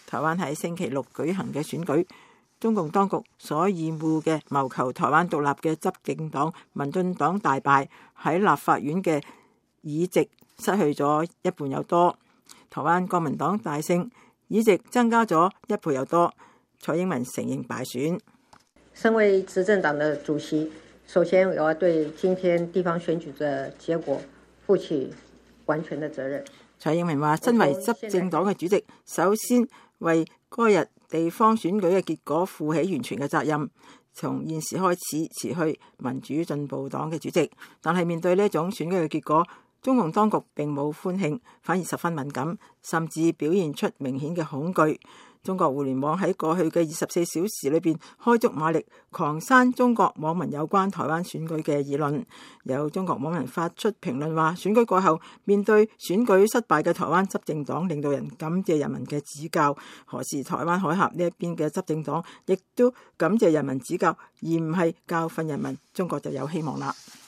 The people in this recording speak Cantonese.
台灣喺星期六舉行嘅選舉，中共當局所厭惡嘅謀求台灣獨立嘅執政黨民進黨大敗，喺立法院嘅議席失去咗一半有多。台灣國民黨大勝，議席增加咗1倍有多。蔡英文承認敗選。 身為執政黨的主席，首先我要對今天地方選舉的結果負起完全的責任。 蔡英文話：身為執政黨嘅主席，首先為該日地方選舉嘅結果負起完全嘅責任。從現時開始辭去民主進步黨嘅主席，但係面對呢一種選舉嘅結果，中共當局並冇歡慶，反而十分敏感，甚至表現出明顯嘅恐懼。中國互聯網喺過去嘅24小時裏邊開足馬力，狂刪中國網民有關台灣選舉嘅議論。有中國網民發出評論話：選舉過後，面對選舉失敗嘅台灣執政黨領導人感謝人民嘅指教，何時台灣海峽呢一邊嘅執政黨亦都感謝人民指教，而唔係教訓人民，中國就有希望啦。